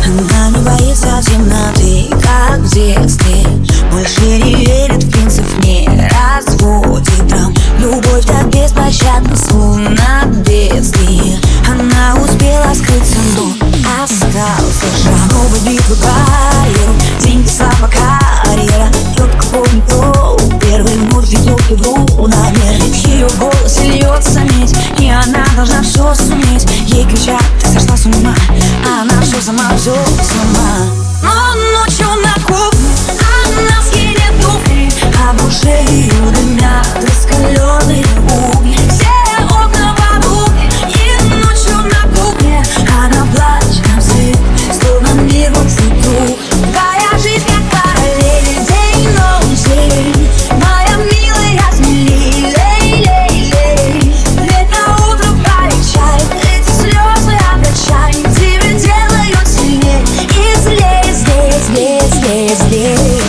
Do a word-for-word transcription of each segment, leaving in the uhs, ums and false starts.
Она не боится темноты, как в детстве. Больше не верит в принцип, не разводит драм. Любовь так беспощадна, словно бедствие. Она успела скрыться, но остался шрам. Новые битвы, барьеры, деньги, слава, карьера. Тот, кого никто первый вновь ведет игру на мир. В ее голосе льется медь, и она должна все суметь. Ей кричат: ты сошла с ума, а она все сама, все сама. Но ночью на кухне она скинет туфли, а в душе ее дымят раскаленные угли. Все окна в обуви, и ночью на кухне она плачет на взрыв, словно мир в цвету. Твоя жизнь как параллель, день, ночь, день. Моя милая, смелей, лей, лей, лей. Лето утро полегчает, эти слезы облегчай. Тебя делают сильнее и злее, злее, злее, злее, злее.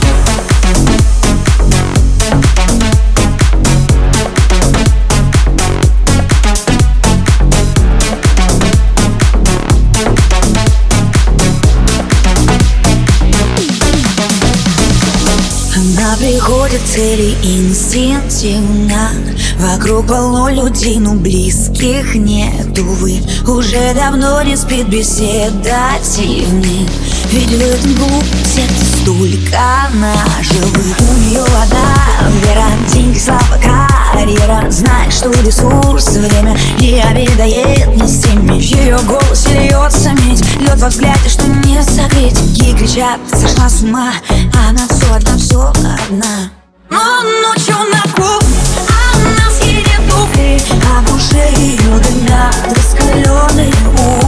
Она приходит к цели инстинктивно. Вокруг полно людей, но близких нет, увы. Уже давно не спит беседа тихны. Ведь в этом клубе сердце столько наживых. У нее одна вера, деньги, слава, карьера. Знает, что ресурс, время ей обедает не с теми. В ее голосе льется медь, лед во взгляде, что не согреть. Ей кричат: ты сошла с ума, а она все одна, все одна. Но ночью на кухне она скинет туфли, а в душе ее дымят раскаленные угли.